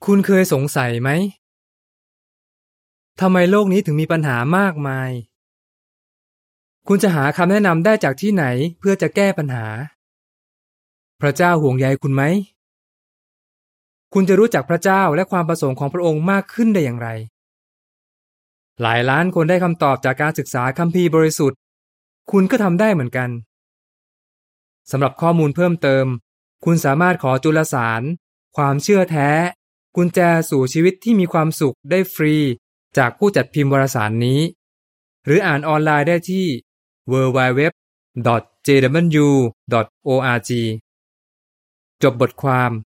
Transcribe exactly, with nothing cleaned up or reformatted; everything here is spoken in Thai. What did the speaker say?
คุณเคยสงสัยไหมทำไมโลกนี้ถึงมีปัญหามากมายคุณจะหาคำแนะนำได้จากที่ไหนเพื่อจะแก้ปัญหาพระเจ้าห่วงใยคุณไหมคุณจะรู้จักพระเจ้าและความประสงค์ของพระองค์มากขึ้นได้อย่างไรหลายล้านคนได้คำตอบจากการศึกษาคัมภีร์บริสุทธิ์คุณก็ทำได้เหมือนกันสำหรับข้อมูลเพิ่มเติมคุณสามารถขอจุลสารความเชื่อแท้กุญแจสู่ชีวิตที่มีความสุขได้ฟรีจากผู้จัดพิมพ์วารสารนี้หรืออ่านออนไลน์ได้ที่ ดับเบิลยู ดับเบิลยู ดับเบิลยู ดอท เจ ดับเบิลยู ดอท โอ อาร์ จี จบบทความ